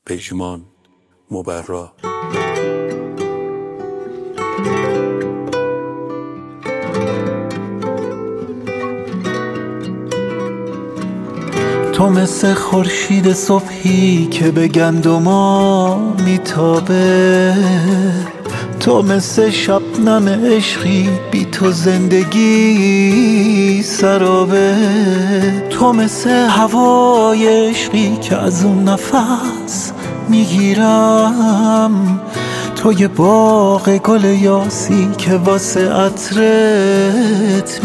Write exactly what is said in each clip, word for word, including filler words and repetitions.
پژمان مبرا. تو مثل خورشید صبحی که به گندما میتابه، تو مثل شبنم عشقی بی تو زندگی سرابه، تو مثل هوای عشقی که از اون نفس میگیرم، تو یه باغ گل یاسی که واسه عطرت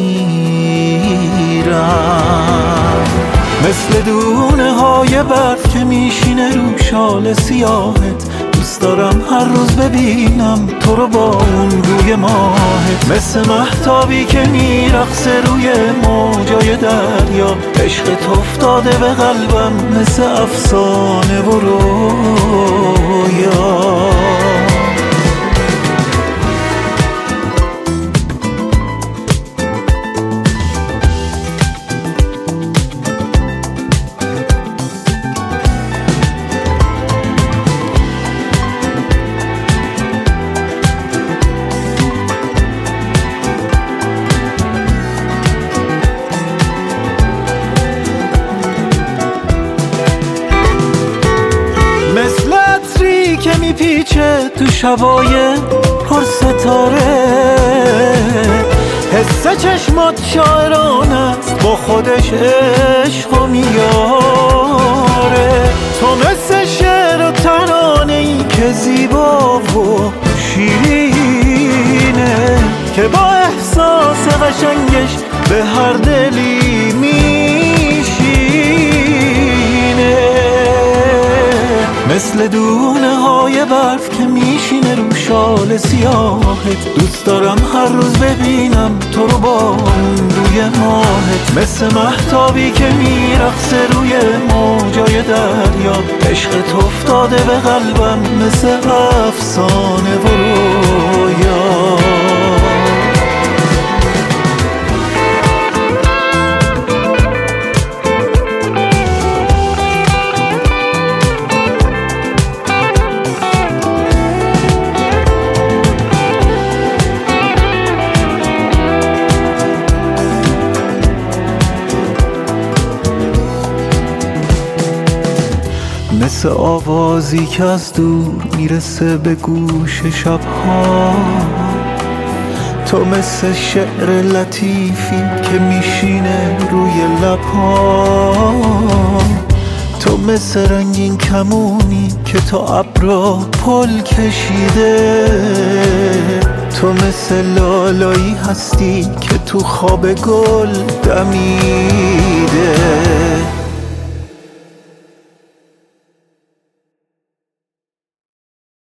میمیرم، مثل دونه های برف که میشینه رو شال سیاهت. دوست دارم هر روز ببینم تو رو با اون روی ماهت، مثل مهتابی که میرقصه روی موجای دریا. عشقت افتاده به قلبم مثل افسانه و رویا. مثل عطری که میپیچه تو شبای پر ستاره، حس چشمات شاعرانه است، با خودش عشقو میاره. تو مثل شعر و ترانه‌ای که زیبا و شیرینه، که با احساس قشنگش به هر دلی میشینه، مثل دونه های برف که میشینه رو شال سیاهت. دوست دارم هر روز ببینم تو رو با اون روی ماهت، مثل مهتابی که میرقصه روی موجای دریا. عشقت افتاده به قلبم مثل افسانه و رویا. مثل آوازی که از دور میرسه به گوش شبها، تو مثل شعر لطیفی که میشینه روی لبها، تو مثل رنگین کمونی که تو ابرا پل کشیده، تو مثل لالایی هستی که تو خواب گل دمیده.